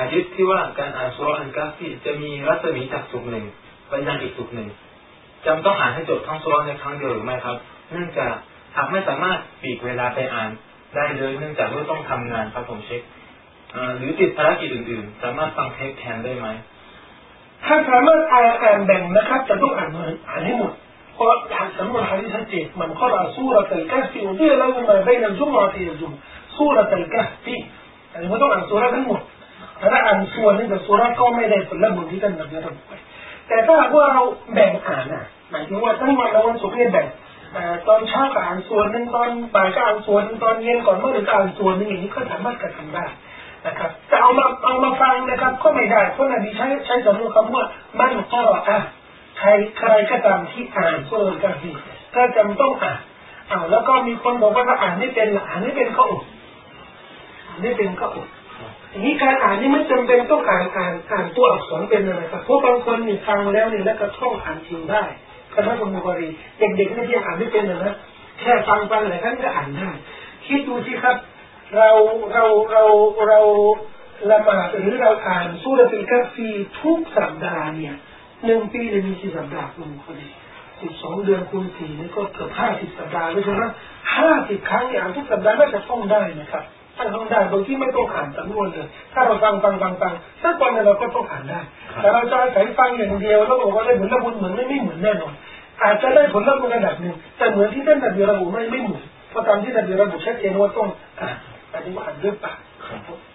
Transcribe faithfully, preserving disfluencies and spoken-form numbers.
หะดีษที่ว่าการอ่านซูเราะห์อัลกะฮ์จะมีรัศมีจากสุขหนึ่งไปยังอีกสุขหนึ่งจำต้องอ่านให้จบทั้งซูเราะห์ในครั้งเดียวหรือไม่ครับเนื่องจากหากไม่สามารถปลีกเวลาไปอ่านได้เลยเนื่องจากว่าต้องทำงานครับผมเช็คหรือติดภารกิจอื่นๆสามารถฟังเทปแทนได้ไหมถ้าสามารถอ่านแบ่งนะครับจะต้องอ่านอ่านให้หมดเพราะสำนวนฮะดีษชัดเจนมันกอซูเราะห์อัลกะฮ์อุติละฮุมาบัยนัลจุมอะติวัลจุมซูเราะห์อัลกะฮ์อันนี้ไม่ต้องอ่านซูเราะห์ทั้งหมดถ้าอ่านส่วนนึงจากซูเราะห์ก็ไม่ได้ผลบุญที่ท่านนบีระบุไว้แต่ถ้าว่าเราแบ่งอ่านนะหมายถึงว่าทั้งวันละวันศุกร์เนี่ยแบ่งตอนเช้าก็อ่านส่วนนึงตอนบ่ายก็อ่านส่วนนึงตอนเย็นก่อนเมื่อก็อ่านส่วนนึงอย่างนี้ก็สามารถกระทำได้นะครับแต่เอามาเอามาฟังนะครับก็ไม่ได้เพราะนบีใช้ใช้สำนวนคำว่ามันกอรอะใครใครก็ตามที่อ่านซูเราะห์อัลกะฮ์ก็จำต้องอ่านอ้าวแล้วก็มีคนบอกว่าถ้าอ่านไม่เป็นอ่านไม่เป็นก็อดอ่านไม่เป็นก็อดอย่างนี้การอ่านนี่ไม่จำเป็นต้องอ่านอ่านอ่านตัวอักษรเป็นนะครับเพราะบางคนนี่ฟังแล้วนี่แล้วก็ท่องอ่านจริงได้คณะบุญบุรีเด็กๆไม่ที่อ่านไม่เป็นนะแค่ฟังฟังอะไรท่านก็อ่านได้คิดดูสิครับเราเราเราเราละหมาดหรือเราอ่านซูเราะห์อัลกะฮ์ทุกสัปดาห์เนี่ยหนึ่งปีเลยมีกี่สัปดาห์คุณบุรีสิบสองเดือนคูณสี่นี่ก็เกือบห้าสิบสัปดาห์เลยใช่ไหมห้าสิบครั้งอ่านทุกสัปดาห์น่าจะท่องได้นะครับถ้าท่องได้โดยที่ไม่ต้องอ่านจำนวนเลยถ้าเราฟังฟังฟังฟังสักวันเราก็ต้องอ่านได้แต่เราจะใช้ฟังอย่างเดียวแล้วบอกว่าได้ผลบุญเหมือนไม่ไม่เหมือนแน่นอนอาจจะได้ผลบุญระดับหนึ่งแต่เหมือนที่ท่านนบีระบุไม่ไม่เหมือนเพราะตามที่นบีระบุชัดเจนว่าต้องอ่านแต่ที่ว่าอ่านด้วยปาก